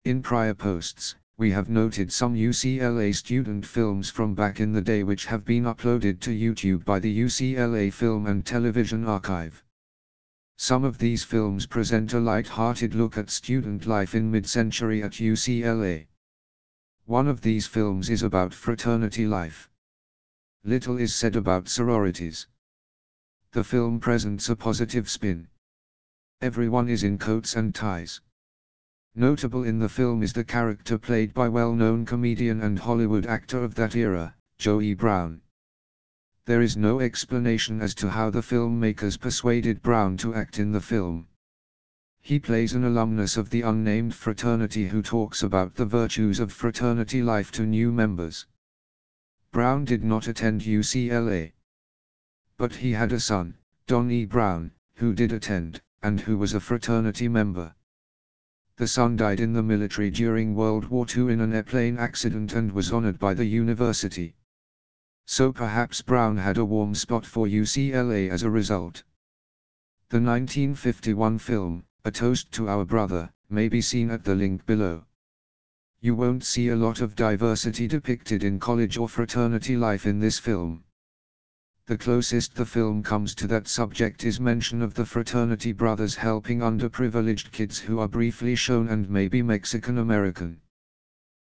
In prior posts, we have noted some UCLA student films from back in the day which have been uploaded to YouTube by the UCLA Film and Television Archive. Some of these films present a light-hearted look at student life in mid-century at UCLA. One of these films is about fraternity life. Little is said about sororities. The film presents a positive spin. Everyone is in coats and ties. Notable in the film is the character played by well-known comedian and Hollywood actor of that era, Joey Brown. There is no explanation as to how the filmmakers persuaded Brown to act in the film. He plays an alumnus of the unnamed fraternity who talks about the virtues of fraternity life to new members. Brown did not attend UCLA. But he had a son, Don E. Brown, who did attend, and who was a fraternity member. The son died in the military during World War II in an airplane accident and was honored by the university. So perhaps Brown had a warm spot for UCLA as a result. The 1951 film, A Toast to Our Brother, may be seen at the link below. You won't see a lot of diversity depicted in college or fraternity life in this film. The closest the film comes to that subject is mention of the fraternity brothers helping underprivileged kids who are briefly shown and may be Mexican American.